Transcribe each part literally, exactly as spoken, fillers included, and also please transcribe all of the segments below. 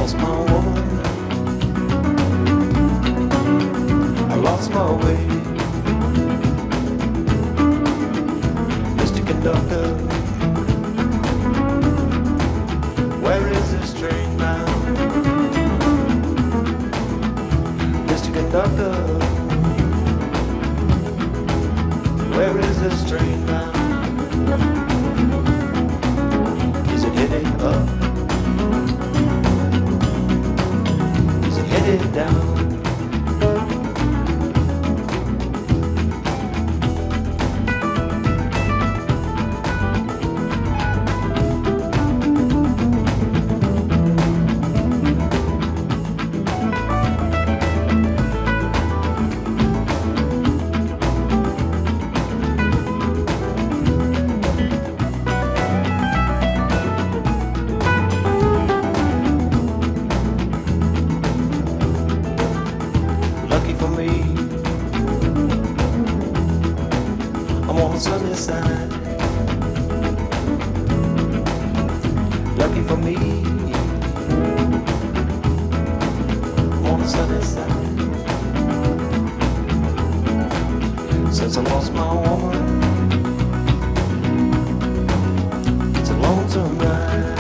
lost my woman, I lost my way. Mister Conductor, where is this train now? Mister Conductor, where is this train now? Is it headed up? Is it headed down? Lucky for me, I'm on the sunny side. Lucky for me, I'm on the sunny side. Since I lost my woman, it's a lonesome ride,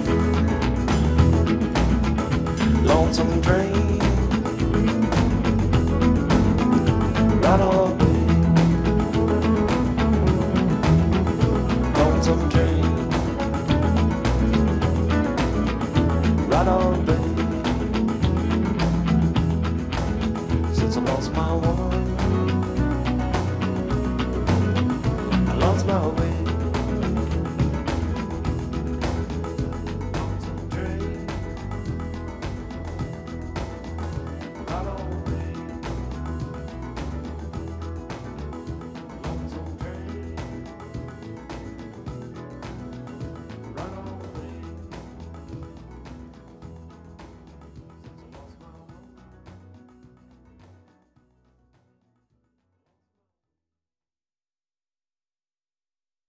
lonesome train. Right on, lonesome train. Right on, baby.